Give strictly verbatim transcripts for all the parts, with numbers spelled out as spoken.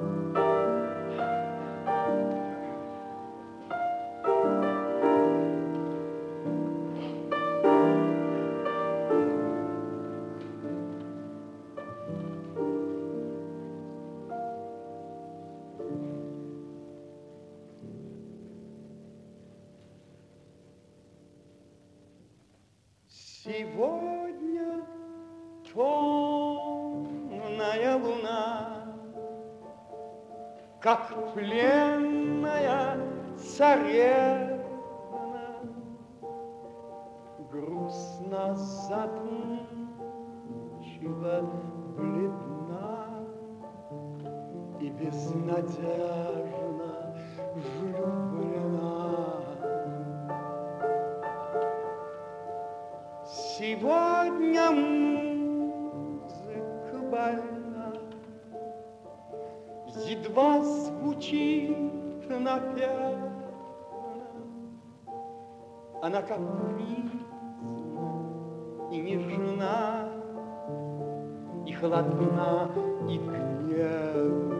Сегодня темная луна, как пленная царевна, грустно задумчиво бледна и безнадежно влюблена. Сегодня музыка больна, едва звучит напевно. Она капризна и нежна, и холодна, и гневна.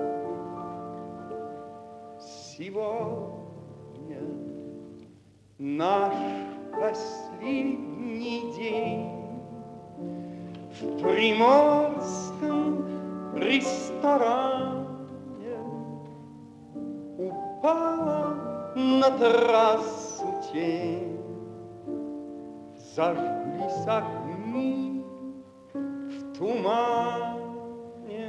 Сегодня наш последний день в приморском ресторане. Упала на трассу тень, зажглись огни в тумане.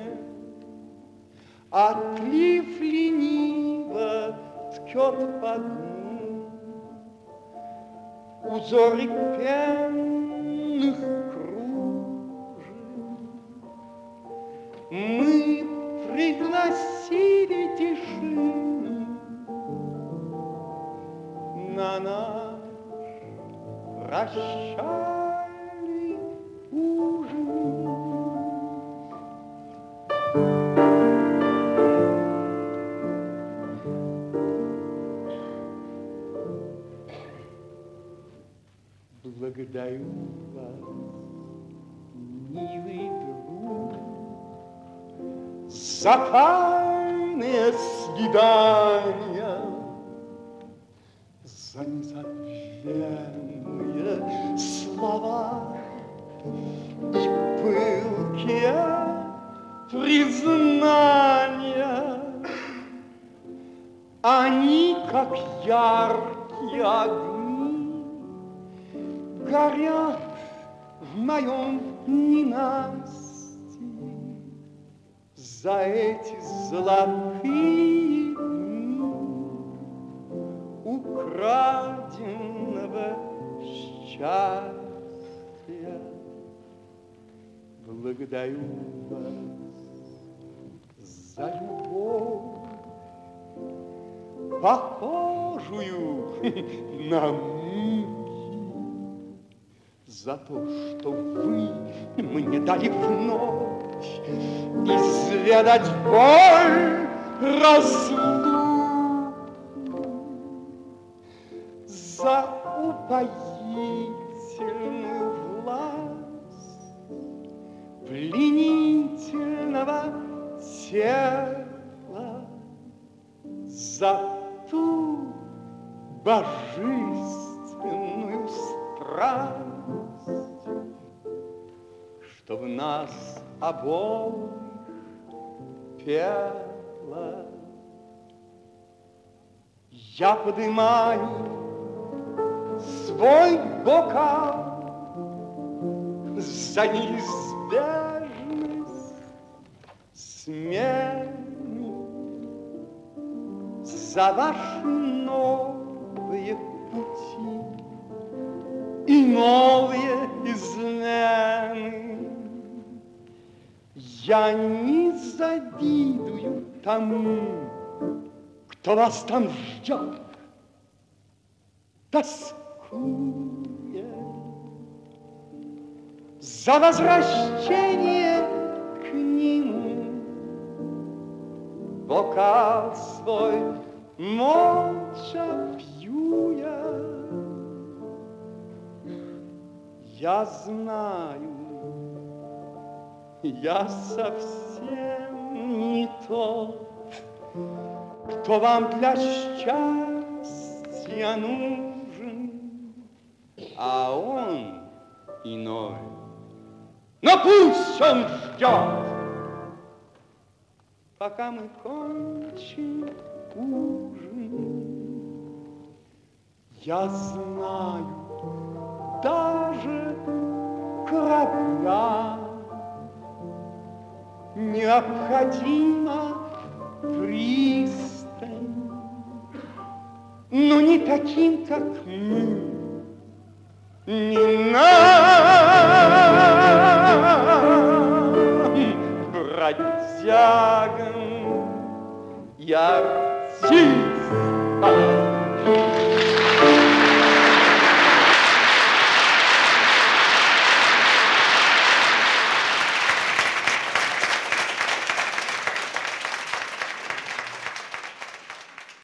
Отлив лениво ткет по дну узоры пенных кружев. Мы пригласили тишину на наш прощальный ужин. Благодарю вас, милый друг, за тайные свидания, за незабвенные слова и пылкие признания. Они, как яркие огни, горят в моем ненастье. За эти золотые дни украденного счастья. Благодарю вас за любовь, похожую на муки, за то, что вы мне дали вновь изведать боль разлуки, за упоительную власть пленительного тела, за ту божественную страсть, что в нас обоих пела. Я поднимаю свой бокал за неизбежность смены, за ваши новые пути и новые измены. Я не завидую тому, кто вас там ждет, тоскуя за возвращение к нему. Бокал свой молча пью я. Я знаю, я совсем не тот, кто вам для счастья нужен, а он иной. Но пусть он ждет, пока мы кончим ужин. Я знаю, даже кораблям необходима пристань, но не таким, как мы, не нам, бродягам и артистам.